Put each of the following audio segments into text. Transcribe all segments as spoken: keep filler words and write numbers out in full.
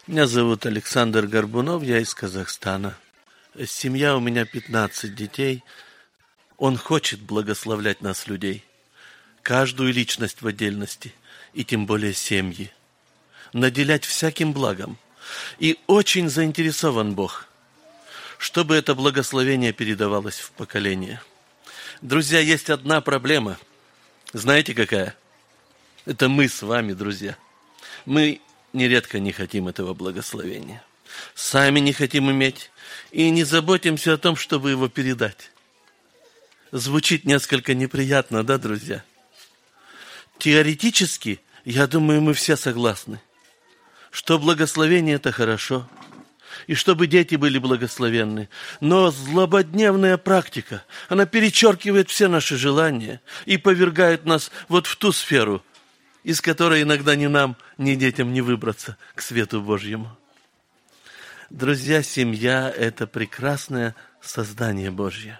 Меня зовут Александр Горбунов, я из Казахстана. Семья у меня пятнадцать детей. Он хочет благословлять нас, людей, каждую личность в отдельности, и тем более семьи, наделять всяким благом. И очень заинтересован Бог, чтобы это благословение передавалось в поколение. Друзья, есть одна проблема. Знаете, какая? Это мы с вами, друзья. Мы нередко не хотим этого благословения. Сами не хотим иметь и не заботимся о том, чтобы его передать. Звучит несколько неприятно, да, друзья? Теоретически, я думаю, мы все согласны, что благословение – это хорошо, и чтобы дети были благословенны. Но злободневная практика, она перечеркивает все наши желания и повергает нас вот в ту сферу, из которой иногда ни нам, ни детям не выбраться к свету Божьему. Друзья, семья – это прекрасное создание Божье.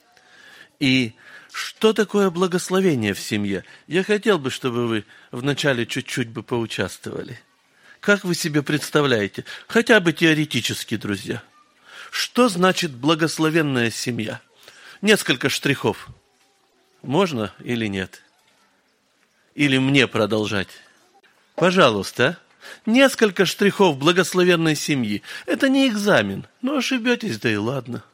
И что такое благословение в семье? Я хотел бы, чтобы вы вначале чуть-чуть бы поучаствовали. Как вы себе представляете? Хотя бы теоретически, друзья. Что значит благословенная семья? Несколько штрихов. Можно или нет? Или мне продолжать? Пожалуйста. Несколько штрихов благословенной семьи. Это не экзамен. Но ошибетесь, да и ладно.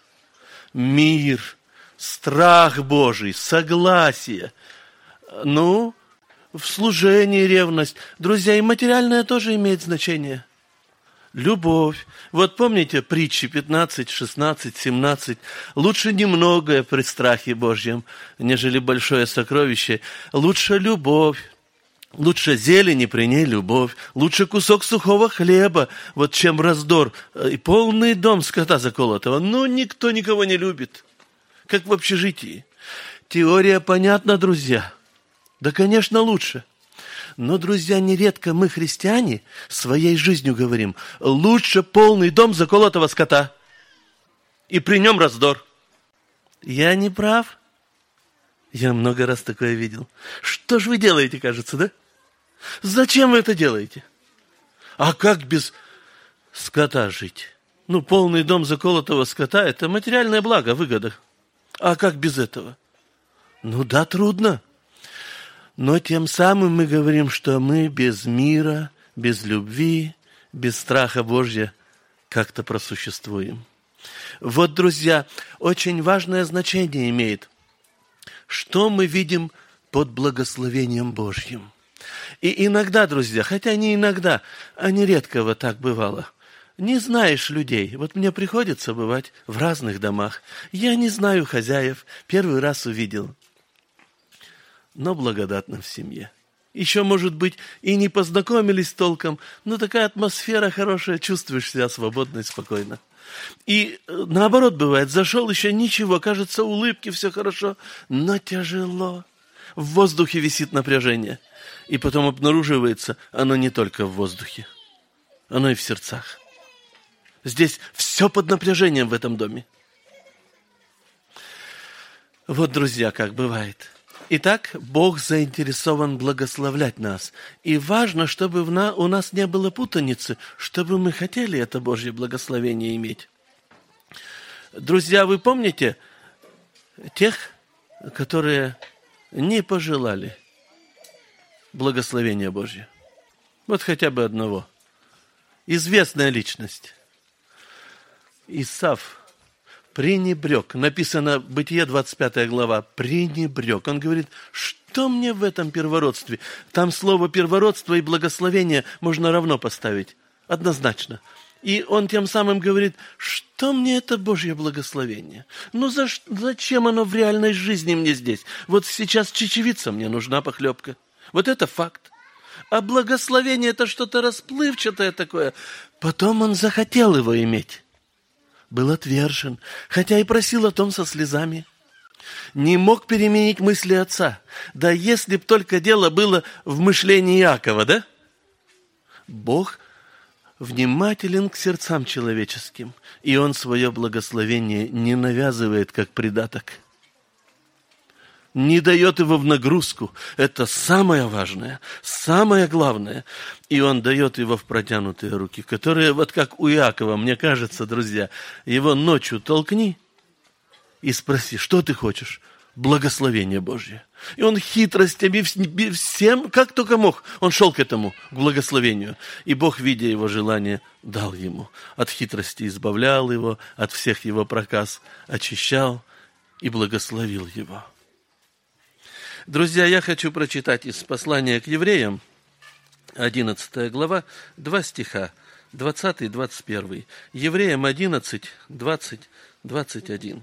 Мир, страх Божий, согласие. Ну, в служении ревность. Друзья, и материальное тоже имеет значение. Любовь. Вот помните притчи пятнадцать, шестнадцать, семнадцать. Лучше немногое при страхе Божьем, нежели большое сокровище. Лучше любовь. Лучше зелени, при ней любовь. Лучше кусок сухого хлеба, вот чем раздор. И полный дом скота заколотого. Но никто никого не любит. Как в общежитии. Теория понятна, друзья. Да, конечно, лучше. Но, друзья, нередко мы, христиане, своей жизнью говорим, лучше полный дом заколотого скота. И при нем раздор. Я не прав? Я много раз такое видел. Что ж вы делаете, кажется, да? Зачем вы это делаете? А как без скота жить? Ну, полный дом заколотого скота – это материальное благо, выгода. А как без этого? Ну да, трудно. Но тем самым мы говорим, что мы без мира, без любви, без страха Божьего как-то просуществуем. Вот, друзья, очень важное значение имеет, что мы видим под благословением Божьим. И иногда, друзья, хотя не иногда, а нередко вот так бывало, не знаешь людей. Вот мне приходится бывать в разных домах. Я не знаю хозяев, первый раз увидел. Но благодатно в семье. Еще, может быть, и не познакомились толком, но такая атмосфера хорошая, чувствуешь себя свободно и спокойно. И наоборот бывает, зашел еще ничего, кажется, улыбки, все хорошо, но тяжело. В воздухе висит напряжение. И потом обнаруживается, оно не только в воздухе, оно и в сердцах. Здесь все под напряжением в этом доме. Вот, друзья, как бывает. Итак, Бог заинтересован благословлять нас. И важно, чтобы у нас не было путаницы, чтобы мы хотели это Божье благословение иметь. Друзья, вы помните тех, которые не пожелали благословения Божьего? Вот хотя бы одного. Известная личность. Исав пренебрег. Написано, Бытие, двадцать пятая глава, пренебрег. Он говорит, что мне в этом первородстве? Там слово первородство и благословение можно равно поставить. Однозначно. И он тем самым говорит, что мне это Божье благословение? Ну за, зачем оно в реальной жизни мне здесь? Вот сейчас чечевица мне нужна, похлебка. Вот это факт. А благословение это что-то расплывчатое такое. Потом он захотел его иметь. Был отвержен, хотя и просил о том со слезами. Не мог переменить мысли отца. Да если б только дело было в мышлении Иакова, да? Бог внимателен к сердцам человеческим, и Он свое благословение не навязывает как придаток. не дает его в нагрузку. Это самое важное, самое главное. И он дает его в протянутые руки, которые, вот как у Иакова, мне кажется, друзья, его ночью толкни и спроси, что ты хочешь? Благословение Божье. И он хитростями всем, как только мог, он шел к этому, к благословению. И Бог, видя его желание, дал ему. От хитрости избавлял его, от всех его проказ очищал и благословил его. Друзья, я хочу прочитать из послания к евреям, одиннадцатая глава, два стиха, двадцатый и двадцать первый. Евреям одиннадцать, двадцать, двадцать один.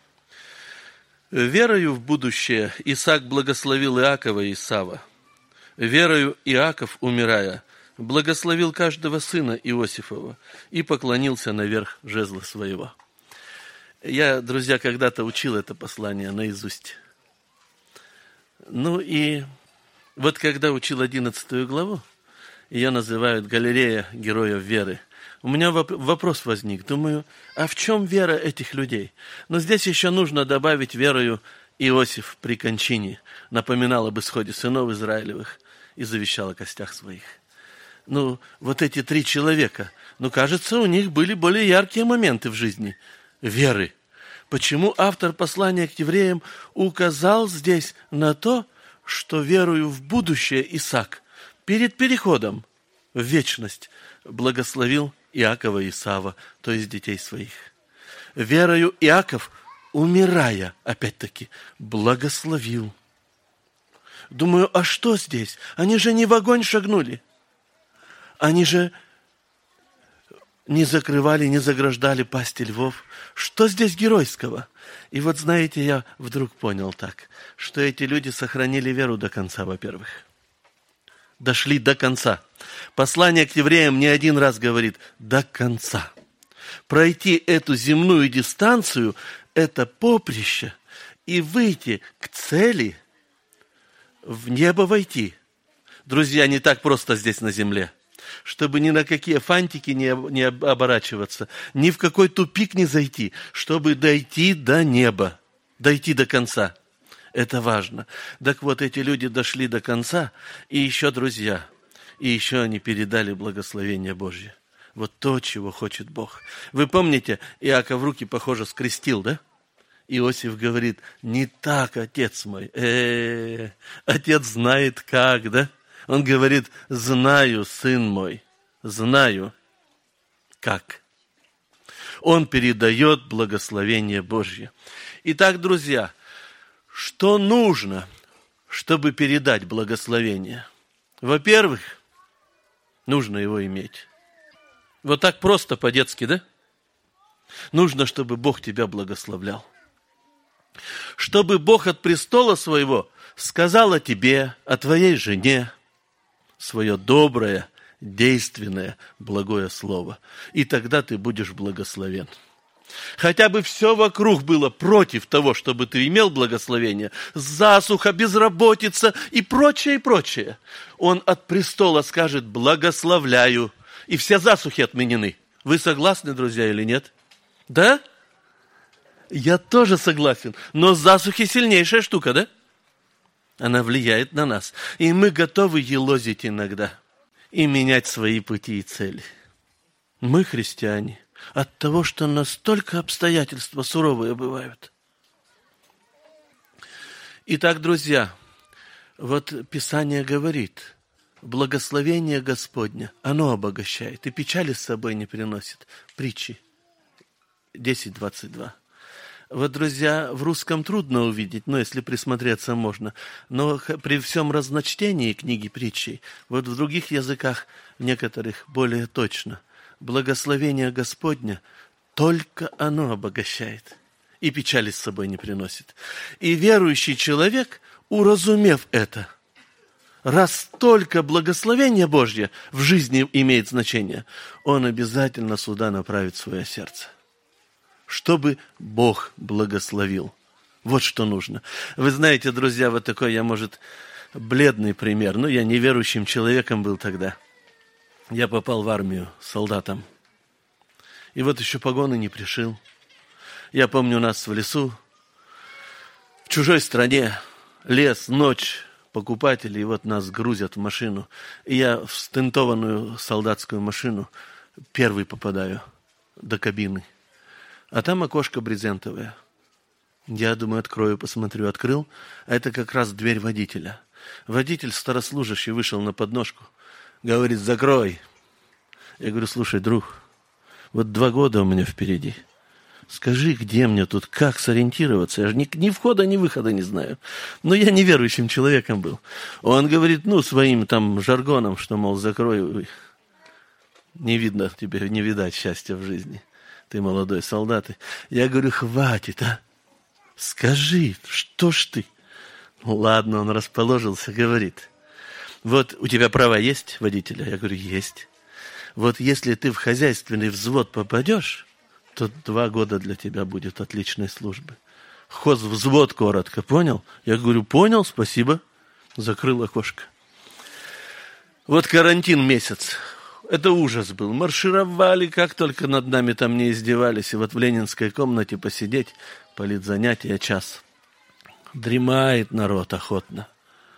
«Верою в будущее Исаак благословил Иакова и Исава. Верою Иаков, умирая, благословил каждого сына Иосифова и поклонился наверх жезла своего». Я, друзья, когда-то учил это послание наизусть. Ну и вот когда учил одиннадцатую главу, ее называют «Галерея героев веры», у меня вопрос возник. Думаю, а в чем вера этих людей? Но здесь еще нужно добавить верою Иосиф при кончине напоминал об исходе сынов Израилевых и завещал о костях своих. Ну, вот эти три человека, ну, кажется, у них были более яркие моменты в жизни веры. Почему автор послания к евреям указал здесь на то, что верою в будущее Исаак перед переходом в вечность благословил Иакова и Исава, то есть детей своих. Верою Иаков, умирая, опять-таки, благословил. Думаю, а что здесь? Они же не в огонь шагнули. Они же не закрывали, не заграждали пасти львов. Что здесь геройского? И вот, знаете, я вдруг понял так, что эти люди сохранили веру до конца, во-первых. Дошли до конца. Послание к евреям не один раз говорит «до конца». Пройти эту земную дистанцию – это поприще, и выйти к цели, в небо войти. Друзья, не так просто здесь на земле. Чтобы ни на какие фантики не, не оборачиваться, ни в какой тупик не зайти, чтобы дойти до неба, дойти до конца. Это важно. Так вот, эти люди дошли до конца, и еще, друзья, и еще они передали благословение Божье. Вот то, чего хочет Бог. Вы помните, Иаков руки, похоже, скрестил, да? Иосиф говорит, не так, отец мой. Э-э-э, отец знает как, да? Он говорит, знаю, сын мой, знаю как. Он передает благословение Божье. Итак, друзья, что нужно, чтобы передать благословение? Во-первых, нужно его иметь. Вот так просто по-детски, да? Нужно, чтобы Бог тебя благословлял. Чтобы Бог от престола своего сказал о тебе, о твоей жене, свое доброе, действенное, благое слово. И тогда ты будешь благословен. Хотя бы все вокруг было против того, чтобы ты имел благословение, засуха, безработица и прочее, и прочее. Он от престола скажет «благословляю», и все засухи отменены. Вы согласны, друзья, или нет? Да? Я тоже согласен. Но засухи сильнейшая штука, да? Она влияет на нас. И мы готовы елозить иногда и менять свои пути и цели. Мы, христиане, от того, что настолько обстоятельства суровые бывают. Итак, друзья, вот Писание говорит, благословение Господня, оно обогащает и печали с собой не приносит. Притчи десять двадцать два. Вот, друзья, в русском трудно увидеть, но если присмотреться можно. Но при всем разночтении книги притчей, вот в других языках, некоторых более точно, благословение Господня, только оно обогащает и печали с собой не приносит. И верующий человек, уразумев это, раз только благословение Божье в жизни имеет значение, он обязательно сюда направит свое сердце. Чтобы Бог благословил. Вот что нужно. Вы знаете, друзья, вот такой я, может, бледный пример. Ну, я неверующим человеком был тогда. Я попал в армию солдатом. И вот еще погоны не пришил. Я помню, у нас в лесу, в чужой стране, Лес, ночь, покупатели, и вот нас грузят в машину. И я в стентованную солдатскую машину первый попадаю до кабины. А там окошко брезентовое. Я думаю, открою, посмотрю. Открыл, а это как раз дверь водителя. Водитель старослужащий вышел на подножку. Говорит, закрой. Я говорю, слушай, друг, вот два года у меня впереди. Скажи, где мне тут, как сориентироваться? Я же ни, ни входа, ни выхода не знаю. Но я неверующим человеком был. Он говорит, ну, своим там жаргоном, что, мол, закрой. Не видно тебе, не видать счастья в жизни. Ты молодой солдат. Я говорю, хватит, а? Скажи, что ж ты? Ну, ладно, он расположился, говорит. Вот у тебя права есть водителя? Я говорю, есть. Вот если ты в хозяйственный взвод попадешь, то два года для тебя будет отличной службы. Хозвзвод коротко, понял? Я говорю, понял, спасибо. Закрыл окошко. Вот карантин месяц. Это ужас был. Маршировали, как только над нами там не издевались. И вот в ленинской комнате посидеть, политзанятия час. Дремает народ охотно.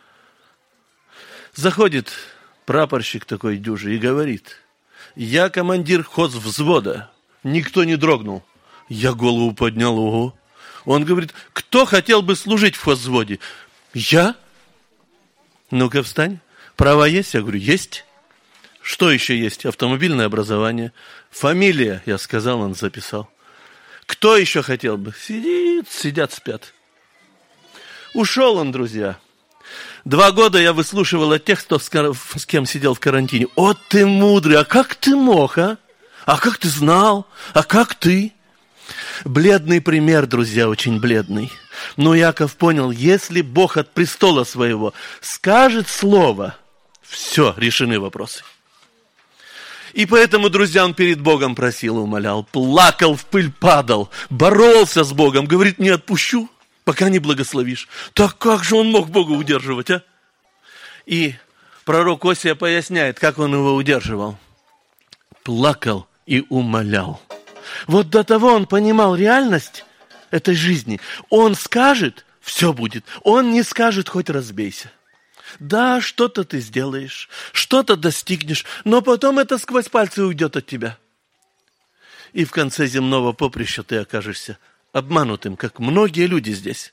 Заходит прапорщик такой дюжий и говорит, я командир хозвзвода. Никто не дрогнул. Я голову поднял, ого. Он говорит, кто хотел бы служить в хозвзводе? Я? Ну-ка встань. Права есть? Я говорю, есть. Что еще есть? Автомобильное образование. Фамилия, я сказал, он записал. Кто еще хотел бы? Сидит, сидят, спят. Ушел он, друзья. Два года я выслушивал от тех, кто с кем сидел в карантине. О, ты мудрый, а как ты мог, а? А как ты знал? А как ты? Бледный пример, друзья, очень бледный. Но Иаков понял, если Бог от престола своего скажет слово, все, решены вопросы. И поэтому, друзья, он перед Богом просил, умолял, плакал, в пыль падал, боролся с Богом, говорит, не отпущу, пока не благословишь. Так как же он мог Бога удерживать, а? И пророк Осия поясняет, как он его удерживал. Плакал и умолял. Вот до того он понимал реальность этой жизни. Он скажет, все будет. Он не скажет, хоть разбейся. Да, что-то ты сделаешь, что-то достигнешь, но потом это сквозь пальцы уйдет от тебя. И в конце земного поприща ты окажешься обманутым, как многие люди здесь.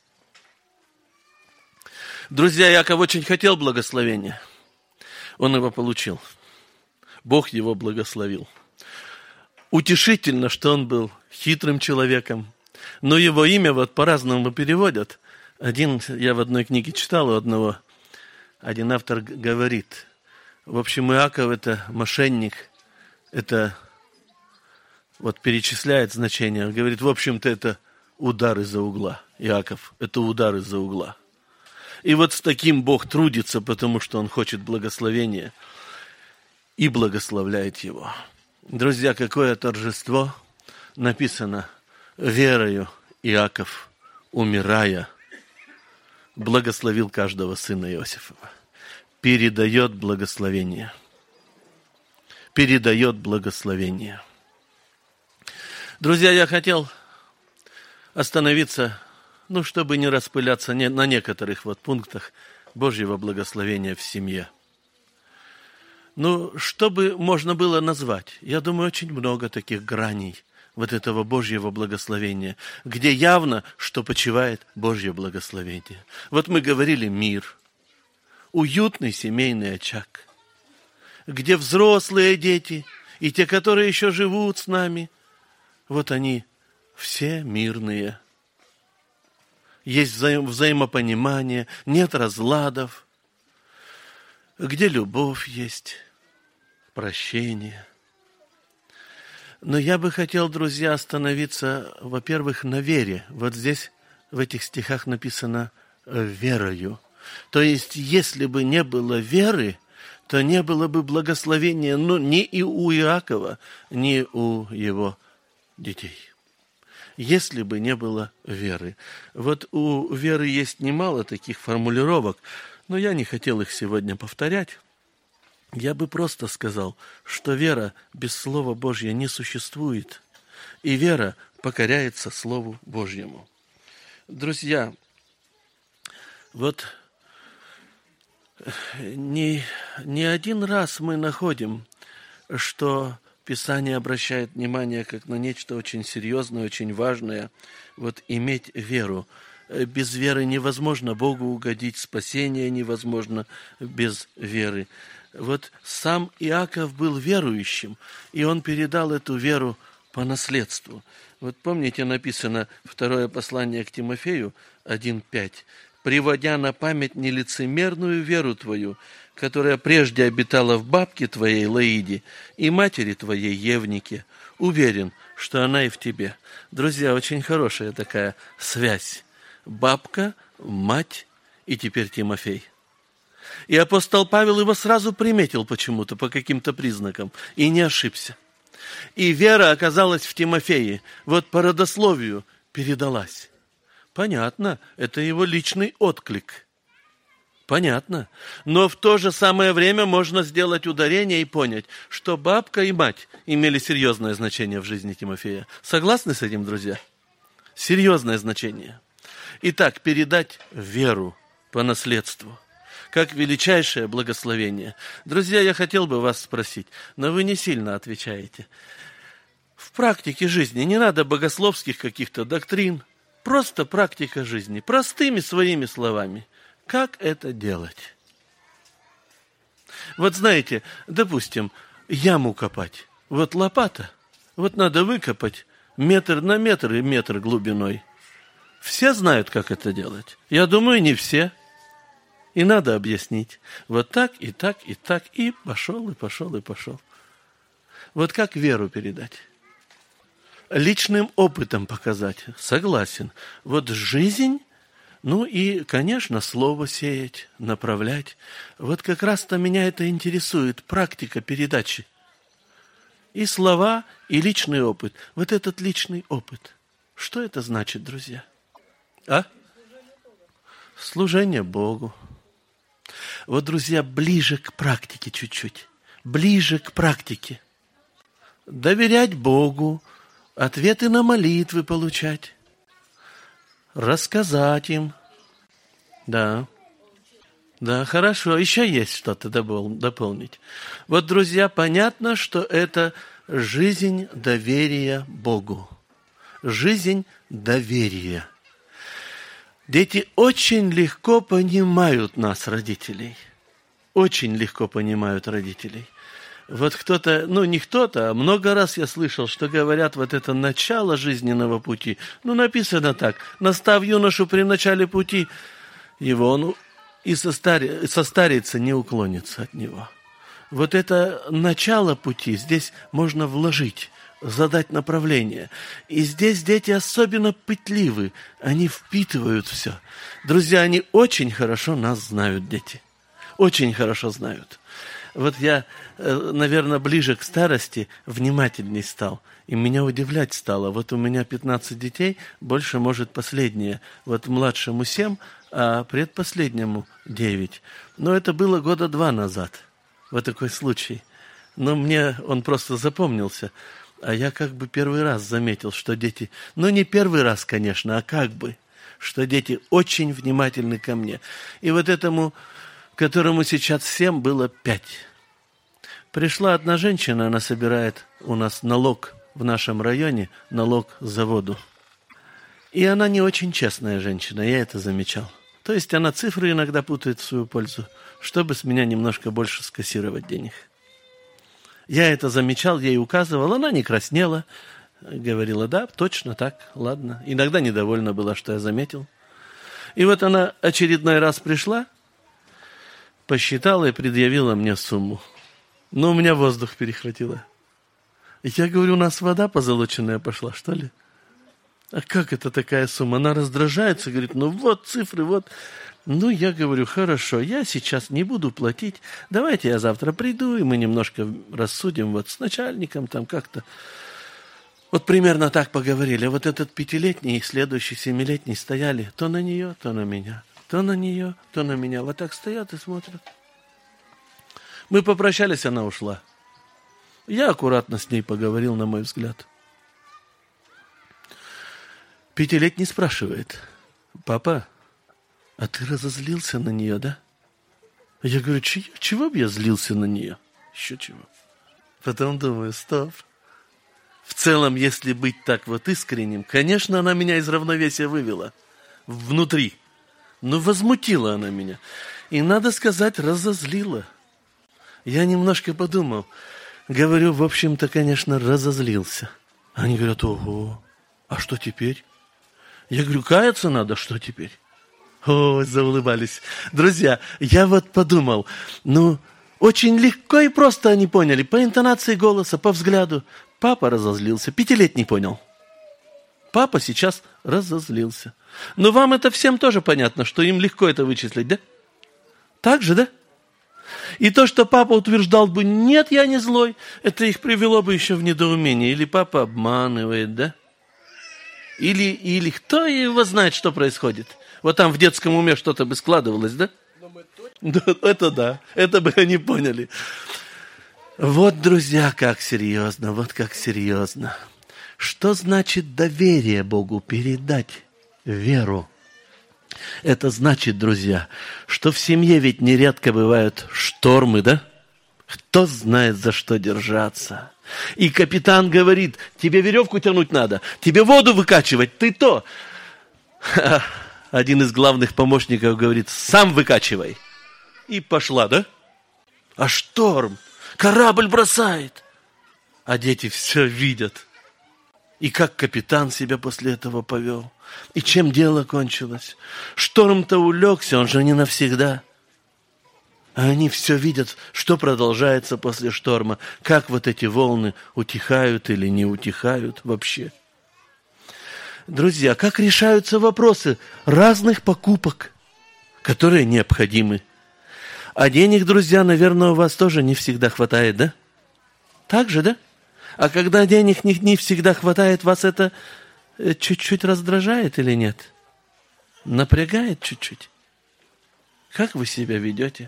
Друзья, Иаков очень хотел благословения. Он его получил. Бог его благословил. Утешительно, что он был хитрым человеком, но его имя вот по-разному переводят. Один, я в одной книге читал у одного, один автор говорит, в общем, Иаков это мошенник, это вот перечисляет значение, он говорит, в общем-то, это удар из-за угла. Иаков, это удар из-за угла. И вот с таким Бог трудится, потому что Он хочет благословения и благословляет его. Друзья, какое торжество написано верою Иаков, умирая, благословил каждого сына Иосифова. Передает благословение. Передает благословение. Друзья, я хотел остановиться, ну, чтобы не распыляться на некоторых вот пунктах Божьего благословения в семье. Ну, что бы можно было назвать? Я думаю, очень много таких граней вот этого Божьего благословения, где явно, что почивает Божье благословение. Вот мы говорили мир, уютный семейный очаг, где взрослые дети и те, которые еще живут с нами, вот они все мирные. Есть взаим- взаимопонимание, нет разладов, где любовь есть, прощение. Но я бы хотел, друзья, остановиться, во-первых, на вере. Вот здесь, в этих стихах написано «верою». То есть, если бы не было веры, то не было бы благословения, ну, ни и у Иакова, ни у его детей. Если бы не было веры. Вот у веры есть немало таких формулировок, но я не хотел их сегодня повторять. Я бы просто сказал, что вера без Слова Божьего не существует, и вера покоряется Слову Божьему. Друзья, Вот не, не один раз мы находим, что Писание обращает внимание как на нечто очень серьезное, очень важное. Вот иметь веру. Без веры невозможно Богу угодить, спасение невозможно без веры. Вот сам Иаков был верующим, и он передал эту веру по наследству. Вот помните, написано второе послание к Тимофею один пять. «Приводя на память нелицемерную веру твою, которая прежде обитала в бабке твоей Лаиде и матери твоей Евнике, уверен, что она и в тебе». Друзья, очень хорошая такая связь. Бабка, мать и теперь Тимофей. И апостол Павел его сразу приметил почему-то, по каким-то признакам, и не ошибся. И вера оказалась в Тимофее, вот по родословию передалась. Понятно, это его личный отклик. Понятно. Но в то же самое время можно сделать ударение и понять, что бабка и мать имели серьезное значение в жизни Тимофея. Согласны с этим, друзья? Серьезное значение. Итак, передать веру по наследству, как величайшее благословение. Друзья, я хотел бы вас спросить, но вы не сильно отвечаете. В практике жизни не надо богословских каких-то доктрин, просто практика жизни, простыми своими словами. Как это делать? Вот знаете, допустим, яму копать. Вот лопата, вот надо выкопать метр на метр и метр глубиной. Все знают, как это делать. Я думаю, не все. И надо объяснить. Вот так, и так, и так, и пошел, и пошел, и пошел. Вот как веру передать? Личным опытом показать. Согласен. Вот жизнь, ну и, конечно, слово сеять, направлять. Вот как раз-то меня это интересует, практика передачи. И слова, и личный опыт. Вот этот личный опыт. Что это значит, друзья? А? Служение Богу. Вот, друзья, ближе к практике чуть-чуть. Ближе к практике. Доверять Богу, ответы на молитвы получать. Рассказать им. Да. Да, хорошо. Еще есть что-то дополнить. Вот, друзья, понятно, что это жизнь доверия Богу. Жизнь доверия. Дети очень легко понимают нас, родителей. Очень легко понимают родителей. Вот кто-то, ну не кто-то, а много раз я слышал, что говорят, вот это начало жизненного пути. Ну, написано так: настав юношу при начале пути, его он и состари, состарится, не уклонится от него. Вот это начало пути здесь можно вложить, задать направление. И здесь дети особенно пытливы, они впитывают все. Друзья, они очень хорошо нас знают, дети. Очень хорошо знают. Вот я, наверное, ближе к старости внимательней стал. И меня удивлять стало. Вот у меня пятнадцать детей, больше, может, последнее. Вот младшему семь, а предпоследнему девять. Но это было года два назад. Вот такой случай. Но мне он просто запомнился. А я как бы первый раз заметил, что дети... Ну, не первый раз, конечно, а как бы. Что дети очень внимательны ко мне. И вот этому, которому сейчас семь, было пять. Пришла одна женщина, она собирает у нас налог в нашем районе, налог за воду. И она не очень честная женщина, я это замечал. То есть она цифры иногда путает в свою пользу, чтобы с меня немножко больше скассировать денег. Я это замечал, ей указывал, она не краснела, говорила: да, точно так, ладно. Иногда недовольна была, что я заметил. И вот она очередной раз пришла, посчитала и предъявила мне сумму. Но у меня воздух перехватило. И я говорю: у нас вода позолоченная пошла, что ли? А как это такая сумма? Она раздражается, говорит: ну вот цифры, вот. Ну, я говорю: хорошо, я сейчас не буду платить. Давайте я завтра приду, и мы немножко рассудим вот с начальником там как-то. Вот примерно так поговорили. Вот этот пятилетний и следующий семилетний стояли то на нее, то на меня. То на нее, то на меня. Вот так стоят и смотрят. Мы попрощались, она ушла. Я аккуратно с ней поговорил, на мой взгляд. Пятилетний спрашивает: папа, а ты разозлился на нее, да? Я говорю, чего, чего бы я злился на нее? Еще чего? Потом думаю, стоп. В целом, если быть так вот искренним, конечно, она меня из равновесия вывела. Внутри. Но возмутила она меня. И, надо сказать, разозлила. Я немножко подумал. Говорю, в общем-то, конечно, разозлился. Они говорят, ого, а что теперь? Я говорю, каяться надо, что теперь? Ой, заулыбались. Друзья, я вот подумал, ну, очень легко и просто они поняли. По интонации голоса, по взгляду. Папа разозлился. Пятилетний понял. Папа сейчас разозлился. Но вам это всем тоже понятно, что им легко это вычислить, да? Так же, да? И то, что папа утверждал бы, нет, я не злой, это их привело бы еще в недоумение. Или папа обманывает, да? Или, или кто его знает, что происходит? Вот там в детском уме что-то бы складывалось, да? Да, это да, это бы они поняли. Вот, друзья, как серьезно, вот как серьезно. Что значит доверие Богу передать веру? Это значит, друзья, что в семье ведь нередко бывают штормы, да? Кто знает, за что держаться. И капитан говорит, тебе веревку тянуть надо, тебе воду выкачивать, ты то. Один из главных помощников говорит, сам выкачивай. И пошла, да? А шторм, корабль бросает. А дети все видят. И как капитан себя после этого повел. И чем дело кончилось. Шторм-то улегся, он же не навсегда. А они все видят, что продолжается после шторма. Как вот эти волны утихают или не утихают вообще. Друзья, как решаются вопросы разных покупок, которые необходимы. А денег, друзья, наверное, у вас тоже не всегда хватает, да? Так же, да? А когда денег не, не всегда хватает, вас это чуть-чуть раздражает или нет? Напрягает чуть-чуть? Как вы себя ведете?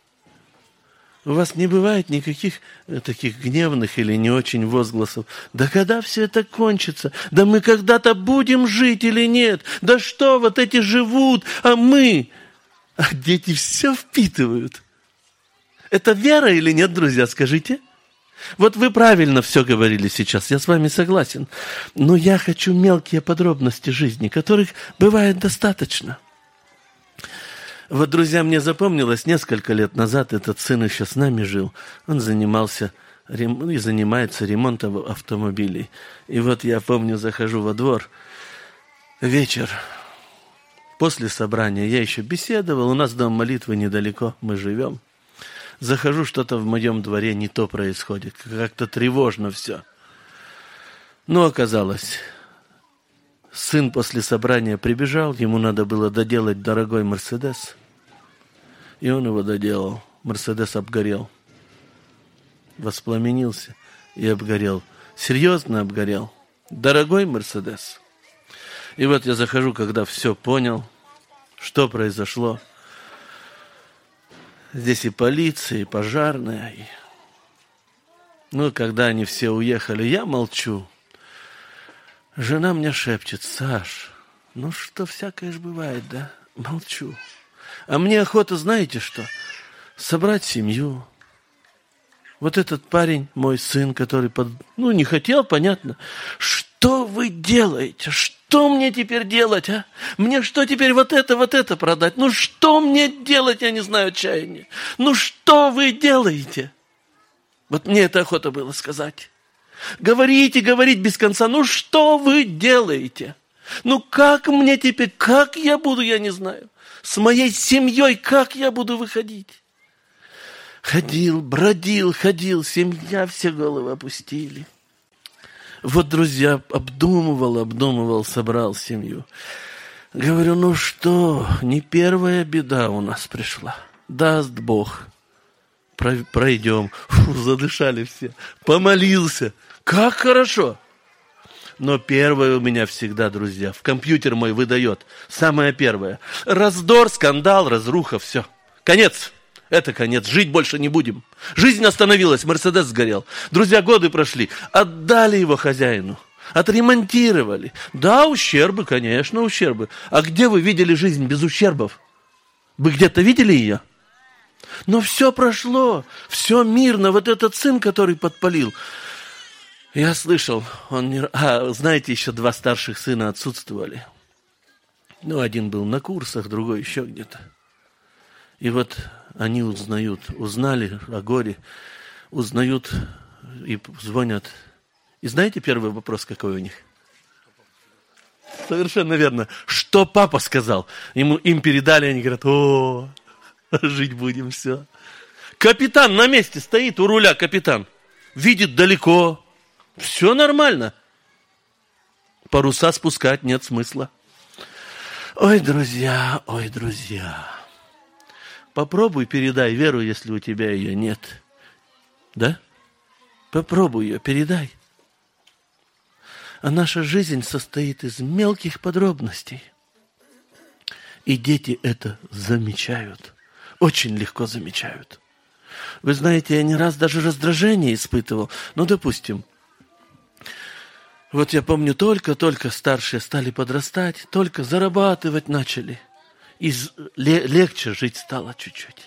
У вас не бывает никаких таких гневных или не очень возгласов. Да когда все это кончится? Да мы когда-то будем жить или нет? Да что, вот эти живут, а мы... А дети все впитывают. Это вера или нет, друзья, скажите? Вот вы правильно все говорили сейчас, я с вами согласен. Но я хочу мелкие подробности жизни, которых бывает достаточно. Вот, друзья, мне запомнилось, несколько лет назад этот сын еще с нами жил. Он занимался и занимается ремонтом автомобилей. И вот я помню, захожу во двор, вечер, после собрания, я еще беседовал, у нас дом молитвы недалеко, мы живем. Захожу, что-то в моем дворе не то происходит, как-то тревожно все. Но оказалось, сын после собрания прибежал, ему надо было доделать дорогой Мерседес. И он его доделал. Мерседес обгорел. Воспламенился и обгорел. Серьезно обгорел. Дорогой Мерседес. И вот я захожу, когда все понял, что произошло. Здесь и полиция, и пожарная. И... Ну, когда они все уехали, я молчу. Жена мне шепчет: Саш, ну что, всякое ж бывает, да? Молчу. А мне охота, знаете что? Собрать семью. Вот этот парень, мой сын, который, под... ну, не хотел, понятно. Что вы делаете? Что мне теперь делать, а? Мне что теперь вот это, вот это продать? Ну, что мне делать, я не знаю, отчаяние. Ну, что вы делаете? Вот мне это охота было сказать. Говорите, говорить без конца. Ну, что вы делаете? Ну, как мне теперь, как я буду, я не знаю. С моей семьей, как я буду выходить? Ходил, бродил, ходил, семья, все головы опустили. Вот, друзья, обдумывал, обдумывал, собрал семью. Говорю, ну что, не первая беда у нас пришла. Даст Бог. Пройдем. Фу, задышали все. Помолился. Как хорошо. Но первое у меня всегда, друзья, в компьютер мой выдает. Самое первое. Раздор, скандал, разруха, все. Конец. Это конец. Жить больше не будем. Жизнь остановилась, Мерседес сгорел. Друзья, годы прошли. Отдали его хозяину. Отремонтировали. Да, ущербы, конечно, ущербы. А где вы видели жизнь без ущербов? Вы где-то видели ее? Но все прошло, все мирно. Вот этот сын, который подпалил, я слышал, он не... А, знаете, еще два старших сына отсутствовали. Ну, один был на курсах, другой еще где-то. И вот они узнают, узнали о горе, узнают и звонят. И знаете первый вопрос какой у них? Совершенно верно. Что папа сказал? Ему, им передали, они говорят, о, жить будем, все. Капитан на месте стоит, у руля капитан. Видит далеко. Все нормально. Паруса спускать нет смысла. Ой, друзья, ой, друзья. Попробуй передай веру, если у тебя ее нет. Да? Попробуй ее, передай. А наша жизнь состоит из мелких подробностей. И дети это замечают. Очень легко замечают. Вы знаете, я не раз даже раздражение испытывал. Ну, допустим, вот я помню, только-только старшие стали подрастать, только зарабатывать начали. И легче жить стало чуть-чуть.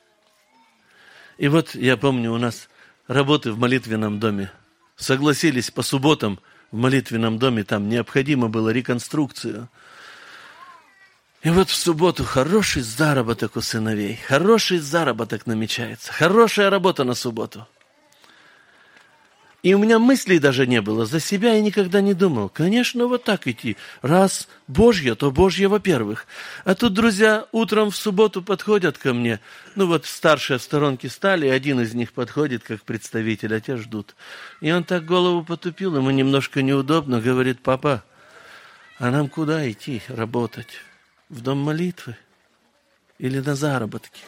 И вот я помню, у нас работы в молитвенном доме. Согласились по субботам в молитвенном доме, там необходимо было реконструкцию. И вот в субботу хороший заработок у сыновей, хороший заработок намечается, хорошая работа на субботу. И у меня мыслей даже не было, за себя я никогда не думал. Конечно, вот так идти. Раз Божье, то Божье, во-первых. А тут друзья утром в субботу подходят ко мне. Ну вот старшие в сторонке стали, один из них подходит как представитель, а те ждут. И он так голову потупил, ему немножко неудобно, говорит, папа, а нам куда идти работать? В дом молитвы или на заработки?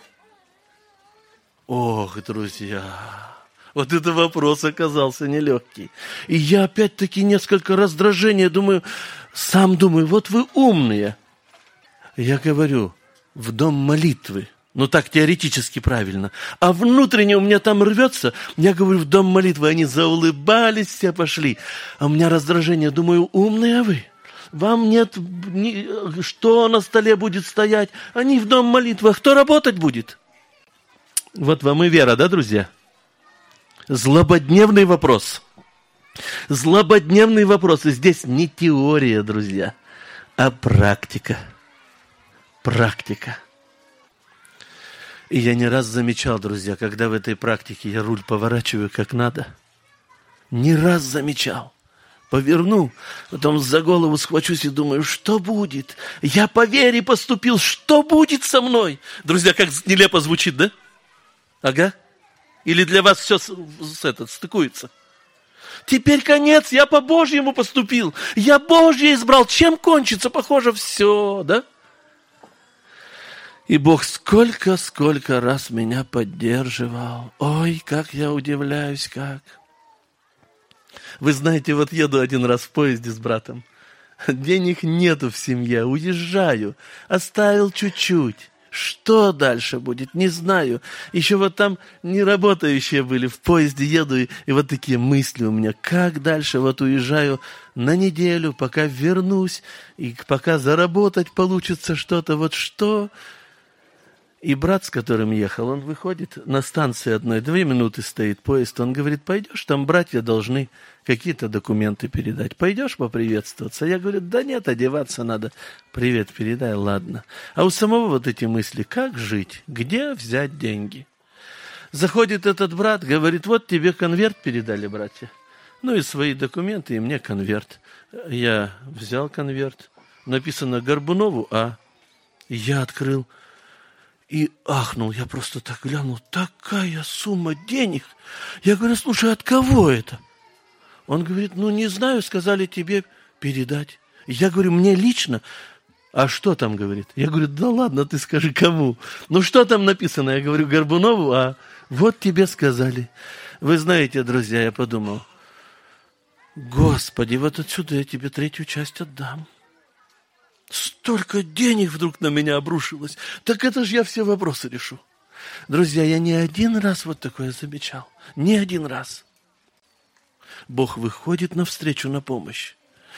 Ох, друзья... Вот это вопрос оказался нелегкий. И я опять-таки несколько раздражения думаю, сам думаю, вот вы умные. Я говорю, в дом молитвы. Ну так теоретически правильно. А внутренне у меня там рвется. Я говорю, в дом молитвы. Они заулыбались, все пошли. А у меня раздражение. Думаю, умные вы. Вам нет, ни, что на столе будет стоять. Они в дом молитвы. А кто работать будет? Вот вам и вера, да, друзья? Злободневный вопрос. Злободневный вопрос. И здесь не теория, друзья, а практика. Практика. И я не раз замечал, друзья, когда в этой практике я руль поворачиваю как надо. Не раз замечал. Поверну, потом за голову схвачусь и думаю, что будет? Я по вере поступил, что будет со мной? Друзья, как нелепо звучит, да? Ага. Или для вас все с, с, этот, стыкуется? Теперь конец, я по-божьему поступил. Я Божье избрал. Чем кончится? Похоже, все, да? И Бог сколько-сколько раз меня поддерживал. Ой, как я удивляюсь, как. Вы знаете, вот еду один раз в поезде с братом. Денег нету в семье, уезжаю. Оставил чуть-чуть. Что дальше будет, не знаю. Еще вот там неработающие были, в поезде еду, и, и вот такие мысли у меня. Как дальше? Вот уезжаю на неделю, пока вернусь, и пока заработать получится что-то. Вот что? И брат, с которым ехал, он выходит на станции одной, две минуты стоит поезд, он говорит, пойдешь, там братья должны какие-то документы передать. Пойдешь поприветствоваться? Я говорю, да нет, одеваться надо. Привет передай, ладно. А у самого вот эти мысли, как жить? Где взять деньги? Заходит этот брат, говорит, вот тебе конверт передали, братья. Ну и свои документы, и мне конверт. Я взял конверт, написано Горбунову, а я открыл и ахнул. Я просто так глянул, такая сумма денег. Я говорю, слушай, от кого это? Он говорит, ну не знаю, сказали тебе передать. Я говорю, мне лично? А что там, говорит? Я говорю, да ладно, ты скажи, кому? Ну что там написано? Я говорю, Горбунову, а вот тебе сказали. Вы знаете, друзья, я подумал, Господи, вот отсюда я тебе третью часть отдам. Столько денег вдруг на меня обрушилось. Так это же я все вопросы решу. Друзья, я не один раз вот такое замечал. Не один раз. Бог выходит навстречу на помощь.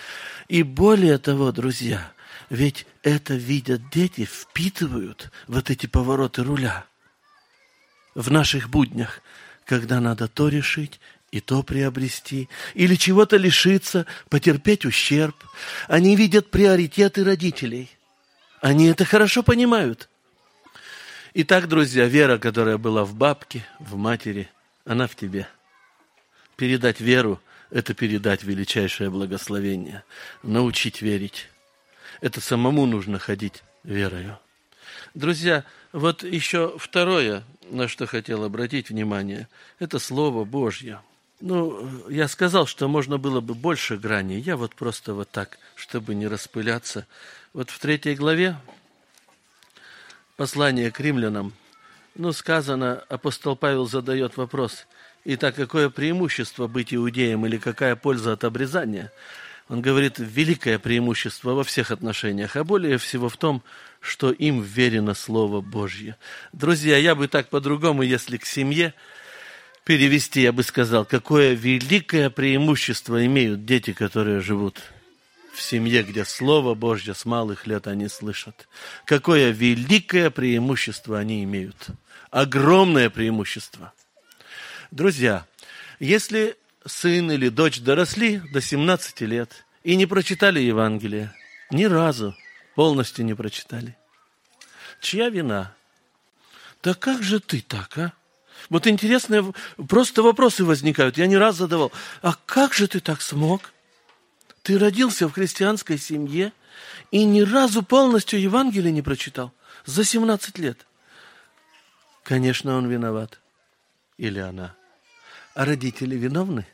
И более того, друзья, ведь это видят дети, впитывают вот эти повороты руля в наших буднях, когда надо то решить и то приобрести, или чего-то лишиться, потерпеть ущерб. Они видят приоритеты родителей. Они это хорошо понимают. Итак, друзья, вера, которая была в бабке, в матери, она в тебе. Передать веру – это передать величайшее благословение. Научить верить. Это самому нужно ходить верою. Друзья, вот еще второе, на что хотел обратить внимание, это Слово Божье. Ну, я сказал, что можно было бы больше граней. Я вот просто вот так, чтобы не распыляться. Вот в третьей главе послания к римлянам, ну, сказано, апостол Павел задает вопрос: «Итак, какое преимущество быть иудеем или какая польза от обрезания?» Он говорит, великое преимущество во всех отношениях, а более всего в том, что им верено Слово Божье. Друзья, я бы так по-другому, если к семье перевести, я бы сказал, какое великое преимущество имеют дети, которые живут в семье, где Слово Божье с малых лет они слышат. Какое великое преимущество они имеют. Огромное преимущество. Друзья, если сын или дочь доросли до семнадцати лет и не прочитали Евангелие, ни разу полностью не прочитали, чья вина? Да как же ты так, а? Вот интересные просто вопросы возникают. Я не раз задавал. А как же ты так смог? Ты родился в христианской семье и ни разу полностью Евангелие не прочитал за семнадцать лет. Конечно, он виноват. Или она. А родители виновны?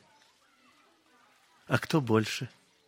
А кто больше?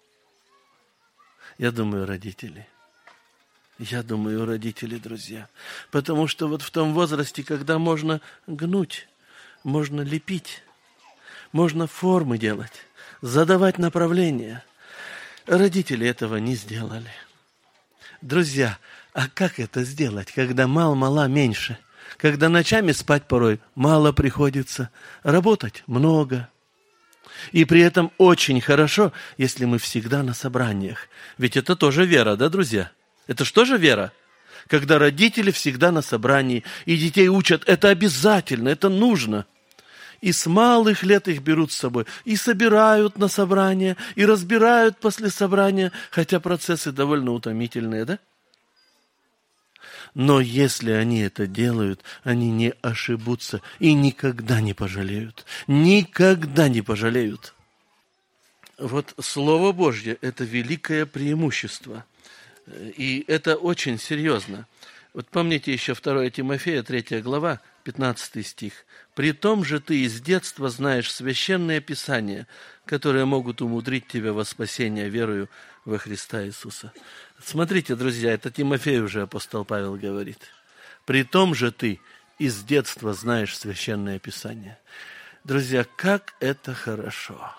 Я думаю, родители. Я думаю, родители, друзья. Потому что вот в том возрасте, когда можно гнуть, можно лепить, можно формы делать, задавать направления, родители этого не сделали. Друзья, а как это сделать, когда мал-мала меньше? Когда ночами спать порой мало приходится, работать много. И при этом очень хорошо, если мы всегда на собраниях. Ведь это тоже вера, да, друзья? Это что же вера? Когда родители всегда на собрании, и детей учат, это обязательно, это нужно. И с малых лет их берут с собой, и собирают на собрание, и разбирают после собрания, хотя процессы довольно утомительные, да? Но если они это делают, они не ошибутся и никогда не пожалеют. Никогда не пожалеют. Вот Слово Божье – это великое преимущество. И это очень серьезно. Вот помните еще второе Тимофея, третья глава, пятнадцатый стих. «При том же ты из детства знаешь священные писания, которые могут умудрить тебя во спасение верою во Христа Иисуса». Смотрите, друзья, это Тимофею уже апостол Павел говорит. «При том же ты из детства знаешь священное писание». Друзья, как это хорошо.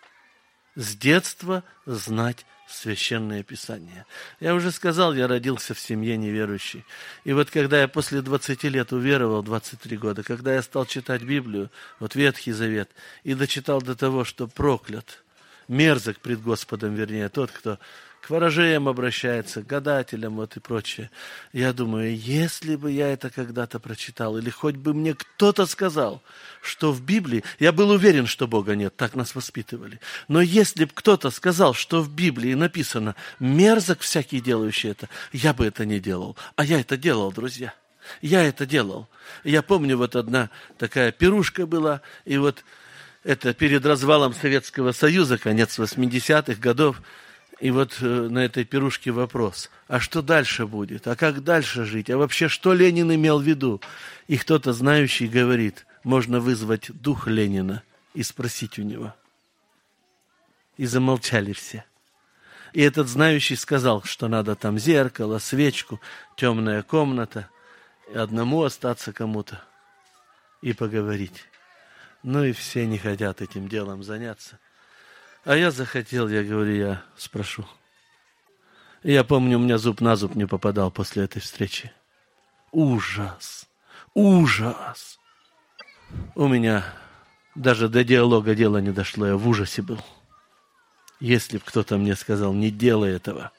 С детства знать Священное Писание. Я уже сказал, я родился в семье неверующей. И вот когда я после двадцати лет уверовал, двадцать три года, когда я стал читать Библию, вот Ветхий Завет, и дочитал до того, что проклят, мерзок пред Господом, вернее, тот, кто к ворожеям обращается, к гадателям вот и прочее. Я думаю, если бы я это когда-то прочитал, или хоть бы мне кто-то сказал, что в Библии, я был уверен, что Бога нет, так нас воспитывали. Но если бы кто-то сказал, что в Библии написано «мерзок всякий делающий это», я бы это не делал. А я это делал, друзья. Я это делал. Я помню, вот одна такая пирушка была, и вот это перед развалом Советского Союза, конец восьмидесятых годов, и вот на этой пирушке вопрос, а что дальше будет? А как дальше жить? А вообще, что Ленин имел в виду? И кто-то знающий говорит, можно вызвать дух Ленина и спросить у него. И замолчали все. И этот знающий сказал, что надо там зеркало, свечку, темная комната, и одному остаться кому-то и поговорить. Ну и все не хотят этим делом заняться. А я захотел, я говорю, я спрошу. И я помню, у меня зуб на зуб не попадал после этой встречи. Ужас! Ужас! У меня даже до диалога дело не дошло, я в ужасе был. если бы кто-то мне сказал, не делай этого.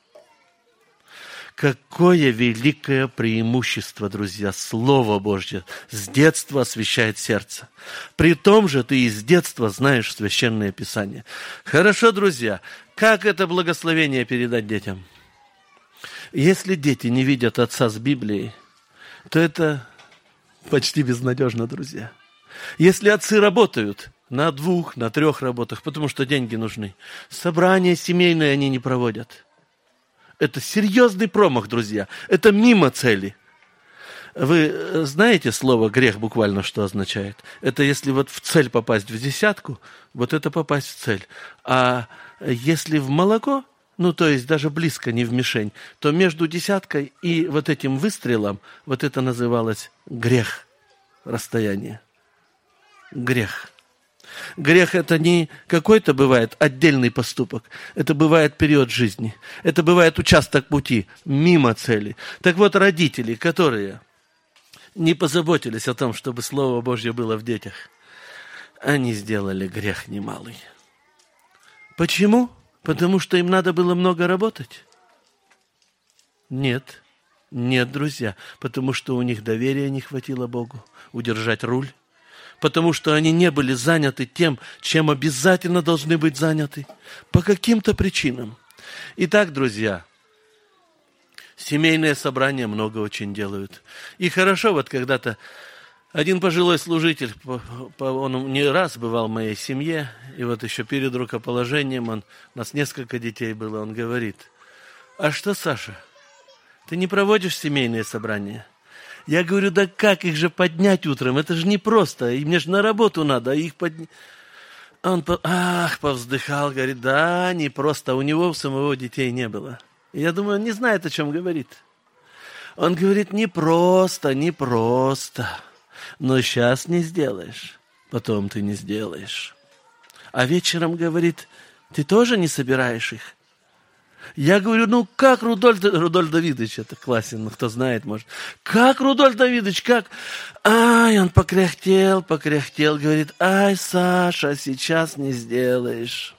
Какое великое преимущество, друзья, Слово Божье с детства освящает сердце. При том же ты и с детства знаешь Священное Писание. Хорошо, друзья, как это благословение передать детям? Если дети не видят отца с Библией, то это почти безнадежно, друзья. Если отцы работают на двух, на трех работах, потому что деньги нужны, собрания семейные они не проводят. Это серьезный промах, друзья. Это мимо цели. Вы знаете слово «грех» буквально что означает? Это если вот в цель попасть в десятку, вот это попасть в цель. А если в молоко, ну то есть даже близко не в мишень, то между десяткой и вот этим выстрелом, вот это называлось грех, расстояние. Грех. Грех – это не какой-то бывает отдельный поступок. Это бывает период жизни. Это бывает участок пути мимо цели. Так вот, родители, которые не позаботились о том, чтобы Слово Божье было в детях, они сделали грех немалый. Почему? Потому что им надо было много работать? Нет. Нет, друзья. Потому что у них доверия не хватило Богу удержать руль. Потому что они не были заняты тем, чем обязательно должны быть заняты. По каким-то причинам. Итак, друзья, семейные собрания много очень делают. И хорошо, вот когда-то один пожилой служитель, он не раз бывал в моей семье, и вот еще перед рукоположением, он, у нас несколько детей было, он говорит: а что, Саша, ты не проводишь семейные собрания? Я говорю: да как их же поднять утром? Это же непросто. И мне же на работу надо, а их поднять. Он, ах, повздыхал, говорит: да, непросто. У него у самого детей не было. И я думаю, он не знает, о чем говорит. Он говорит: непросто, непросто. Но сейчас не сделаешь, потом ты не сделаешь. А вечером, говорит, ты тоже не собираешь их? Я говорю: ну как Рудольф, Рудольф Давидович, это классен, ну кто знает, может. Как Рудольф Давидович, как? Ай, он покряхтел, покряхтел, говорит: ай, Саша, сейчас не сделаешь.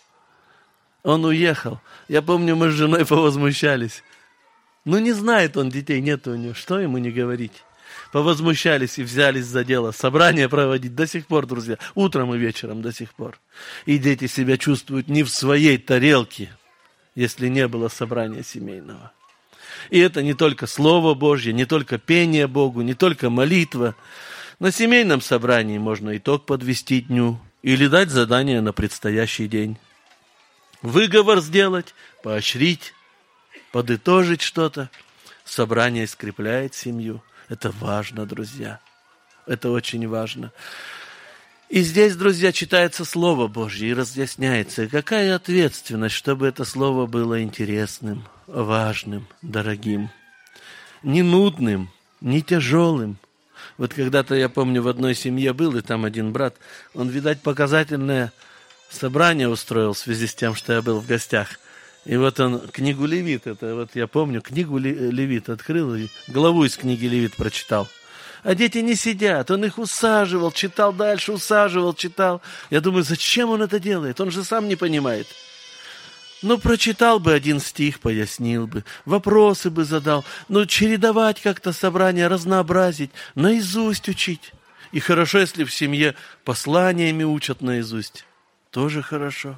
Он уехал. Я помню, мы с женой повозмущались. Ну не знает он детей, нет у него, что ему не говорить. Повозмущались и взялись за дело. Собрание проводить до сих пор, друзья. Утром и вечером до сих пор. И дети себя чувствуют не в своей тарелке, если не было собрания семейного. И это не только Слово Божье, не только пение Богу, не только молитва. На семейном собрании можно итог подвести дню или дать задание на предстоящий день. Выговор сделать, поощрить, подытожить что-то. Собрание скрепляет семью. Это важно, друзья. Это очень важно. И здесь, друзья, читается Слово Божье и разъясняется, какая ответственность, чтобы это Слово было интересным, важным, дорогим, не нудным, не тяжелым. Вот когда-то, я помню, в одной семье был, и там один брат, он, видать, показательное собрание устроил в связи с тем, что я был в гостях. И вот он книгу Левит, это вот я помню, книгу Левит открыл и главу из книги Левит прочитал. А дети не сидят, он их усаживал, читал дальше, усаживал, читал. Я думаю, зачем он это делает? Он же сам не понимает. Ну, прочитал бы один стих, пояснил бы, вопросы бы задал. Ну, чередовать как-то собрание, разнообразить, наизусть учить. И хорошо, если в семье посланиями учат наизусть. Тоже хорошо.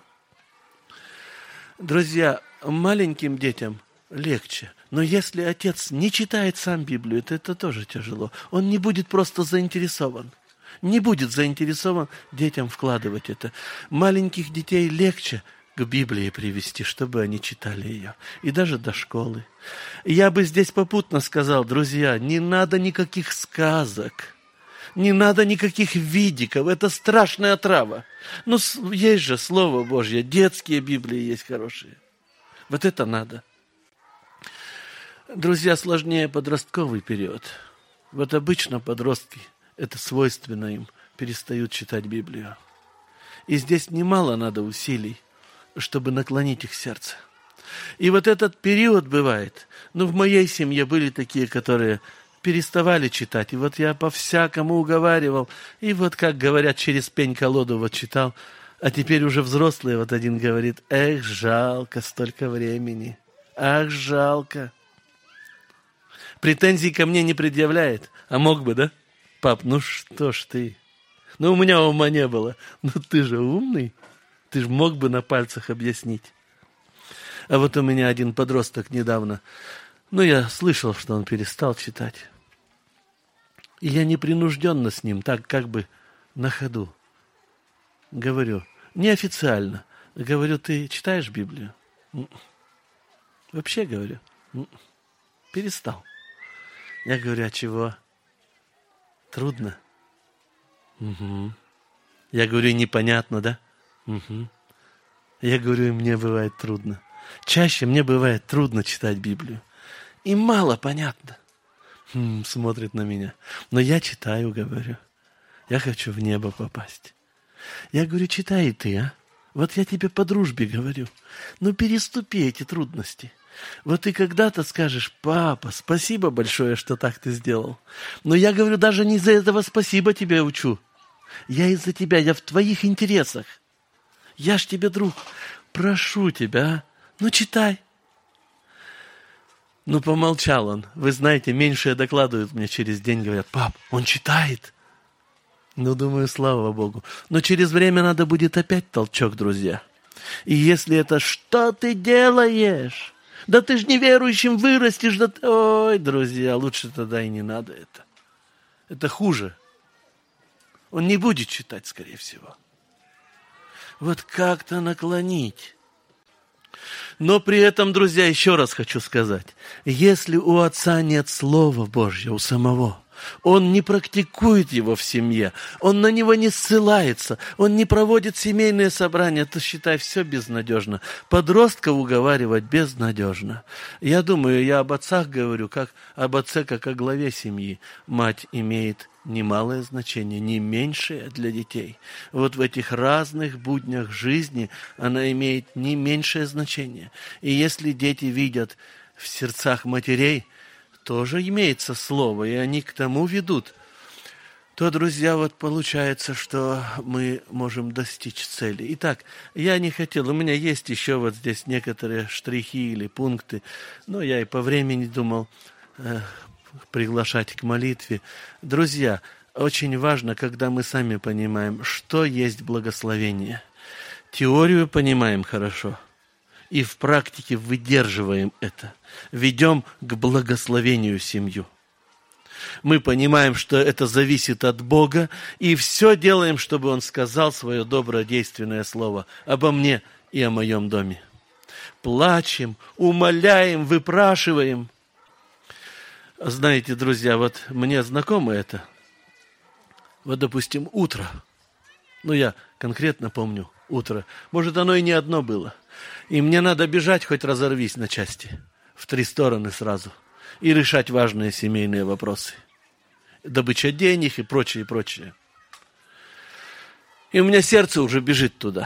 Друзья, маленьким детям легче. Но если отец не читает сам Библию, то это тоже тяжело. Он не будет просто заинтересован. Не будет заинтересован детям вкладывать это. Маленьких детей легче к Библии привести, чтобы они читали ее. И даже до школы. Я бы здесь попутно сказал: друзья, не надо никаких сказок. Не надо никаких видиков. Это страшная отрава. Но есть же Слово Божье. Детские Библии есть хорошие. Вот это надо. Друзья, сложнее подростковый период. Вот обычно подростки, это свойственно им, перестают читать Библию. И здесь немало надо усилий, чтобы наклонить их сердце. И вот этот период бывает. Ну, в моей семье были такие, которые переставали читать. И вот я по-всякому уговаривал. И вот, как говорят, через пень-колоду вот читал. А теперь уже взрослый, вот один говорит: эх, жалко столько времени. Ах, жалко. Претензий ко мне не предъявляет. А мог бы, да? Пап, ну что ж ты? Ну у меня ума не было. Ну ты же умный. Ты же мог бы на пальцах объяснить. А вот у меня один подросток недавно, ну я слышал, что он перестал читать. И я непринужденно с ним, так как бы на ходу говорю, неофициально, говорю: ты читаешь Библию? Вообще говорю, перестал. Я говорю: а чего? Трудно? Угу. Я говорю: непонятно, да? Угу. Я говорю: и мне бывает трудно. Чаще мне бывает трудно читать Библию. И мало понятно. Хм, смотрит на меня. Но я читаю, говорю. Я хочу в небо попасть. Я говорю: читай и ты, а? Вот я тебе по дружбе говорю. Ну, переступи эти трудности. Вот ты когда-то скажешь: папа, спасибо большое, что так ты сделал. Но я говорю, даже не из-за этого спасибо тебе учу. Я из-за тебя, я в твоих интересах. Я ж тебе друг. Прошу тебя, а? Ну, читай. Ну, помолчал он. Вы знаете, меньшие докладывают мне через день, говорят: пап, он читает. Ну, думаю, слава Богу. Но через время надо будет опять толчок, друзья. И если это: что ты делаешь? Да ты ж неверующим вырастешь. Да ты... Ой, друзья, лучше тогда и не надо это. Это хуже. Он не будет читать, скорее всего. Вот как-то наклонить. Но при этом, друзья, еще раз хочу сказать. Если у отца нет Слова Божьего, у самого, он не практикует его в семье, он на него не ссылается, он не проводит семейные собрания, то, считай, все безнадежно. Подростка уговаривать безнадежно. Я думаю, я об отцах говорю, как об отце, как о главе семьи. Мать имеет немалое значение, не меньшее для детей. Вот в этих разных буднях жизни она имеет не меньшее значение. И если дети видят в сердцах матерей, тоже имеется слово, и они к тому ведут, то, друзья, вот получается, что мы можем достичь цели. Итак, я не хотел, у меня есть еще вот здесь некоторые штрихи или пункты, но я и по времени думал э, приглашать к молитве. Друзья, очень важно, когда мы сами понимаем, что есть благословение. Теорию понимаем хорошо. И в практике выдерживаем это. Ведем к благословению семью. Мы понимаем, что это зависит от Бога, и все делаем, чтобы Он сказал свое добродейственное слово обо мне и о моем доме. Плачем, умоляем, выпрашиваем. Знаете, друзья, вот мне знакомо это. Вот, допустим, утро. Ну, я конкретно помню утро. Может, оно и не одно было. И мне надо бежать, хоть разорвись на части, в три стороны сразу, и решать важные семейные вопросы. Добыча денег и прочее, и прочее. И у меня сердце уже бежит туда.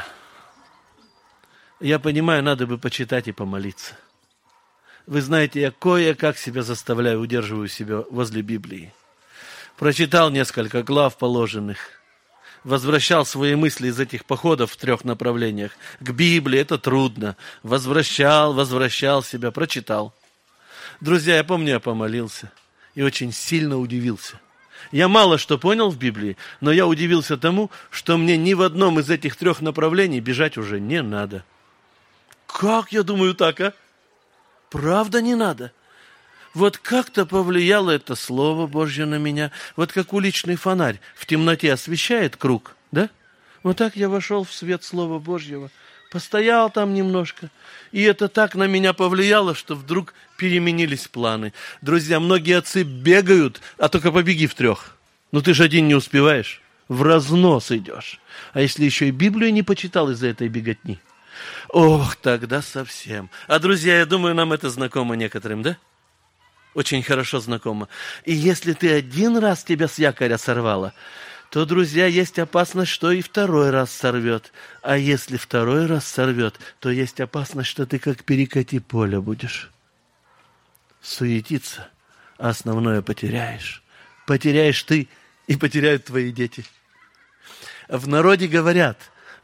Я понимаю, надо бы почитать и помолиться. Вы знаете, я кое-как себя заставляю, удерживаю себя возле Библии. Прочитал несколько глав положенных. Возвращал свои мысли из этих походов в трех направлениях. К Библии это трудно. Возвращал, возвращал себя, прочитал. Друзья, я помню, я помолился и очень сильно удивился. Я мало что понял в Библии, но я удивился тому, что мне ни в одном из этих трех направлений бежать уже не надо. Как, я думаю, так, а? Правда не надо? Вот как-то повлияло это Слово Божье на меня. Вот как уличный фонарь в темноте освещает круг, да? Вот так я вошел в свет Слова Божьего, постоял там немножко. И это так на меня повлияло, что вдруг переменились планы. Друзья, многие отцы бегают, а только побеги в трех. Ну ты же один не успеваешь, в разнос идешь. А если еще и Библию не почитал из-за этой беготни? Ох, тогда совсем. А, друзья, я думаю, нам это знакомо некоторым, да? Очень хорошо знакомо. И если ты один раз тебя с якоря сорвало, то, друзья, есть опасность, что и второй раз сорвет. А если второй раз сорвет, то есть опасность, что ты как перекати поле будешь. Суетиться, а основное потеряешь. Потеряешь ты, и потеряют твои дети. В народе говорят: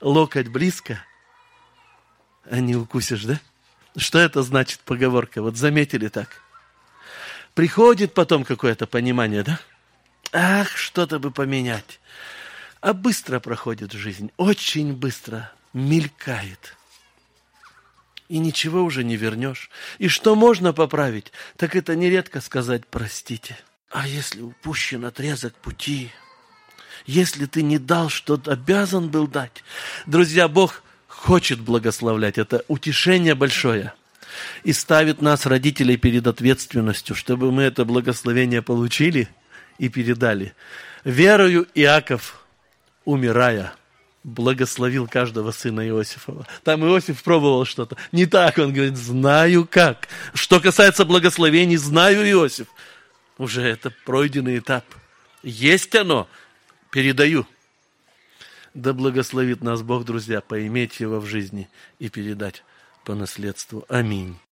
локоть близко, а не укусишь, да? Что это значит поговорка? Вот заметили так? Приходит потом какое-то понимание, да? Ах, что-то бы поменять. А быстро проходит жизнь, очень быстро, мелькает. И ничего уже не вернешь. И что можно поправить, так это нередко сказать «простите». А если упущен отрезок пути, если ты не дал, что обязан был дать, друзья, Бог хочет благословлять, это утешение большое. И ставит нас, родителей, перед ответственностью, чтобы мы это благословение получили и передали. Верою Иаков, умирая, благословил каждого сына Иосифова. Там Иосиф пробовал что-то. Не так, он говорит, знаю как. Что касается благословений, знаю, Иосиф. Уже это пройденный этап. Есть оно, передаю. Да благословит нас Бог, друзья, поиметь его в жизни и передать по наследству. Аминь.